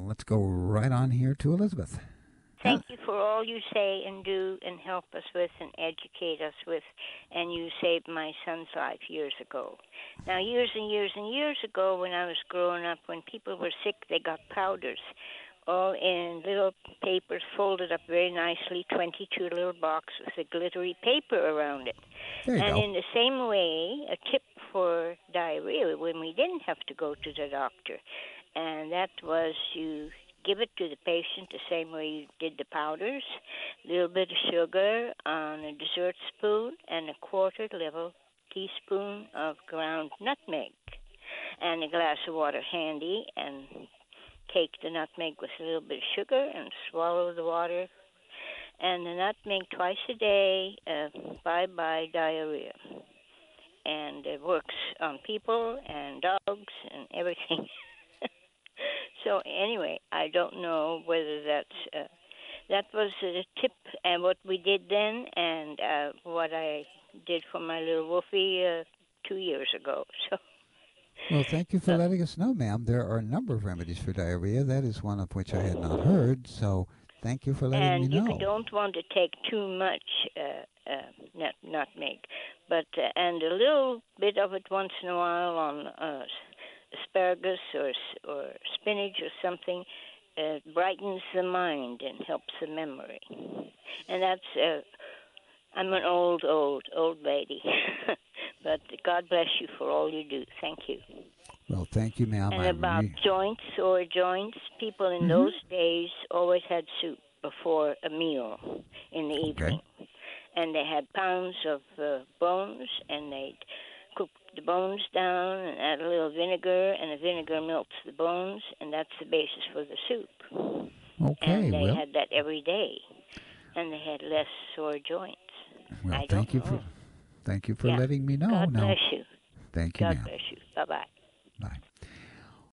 let's go right on here to Elizabeth. Thank you for all you say and do and help us with and educate us with. And you saved my son's life years ago. Now, years and years and years ago, when I was growing up, when people were sick, they got powders all in little papers folded up very nicely, 22 little boxes with a glittery paper around it. There you And go. in the same way, a tip for diarrhea when we didn't have to go to the doctor. And that was you give it to the patient the same way you did the powders, a little bit of sugar on a dessert spoon, and a quarter level teaspoon of ground nutmeg, and a glass of water handy, and take the nutmeg with a little bit of sugar and swallow the water. And the nutmeg twice a day, bye-bye diarrhea. And it works on people and dogs and everything. So anyway, I don't know whether that was a tip and what we did then and what I did for my little Wolfie 2 years ago. So. Well, thank you for letting us know, ma'am. There are a number of remedies for diarrhea. That is one of which I had not heard. So thank you for letting me know. And you don't want to take too much nutmeg, but and a little bit of it once in a while on asparagus or spinach or something brightens the mind and helps the memory. And that's I'm an old lady. But God bless you for all you do. Thank you. Well, thank you, ma'am. And about joints, sore joints, people in those days always had soup before a meal in the evening. And they had pounds of bones, and they'd cook the bones down and add a little vinegar, and the vinegar melts the bones, and that's the basis for the soup. Okay, and they had that every day, and they had less sore joints. Well, thank you for letting me know. God bless you. Thank you, God ma'am. bless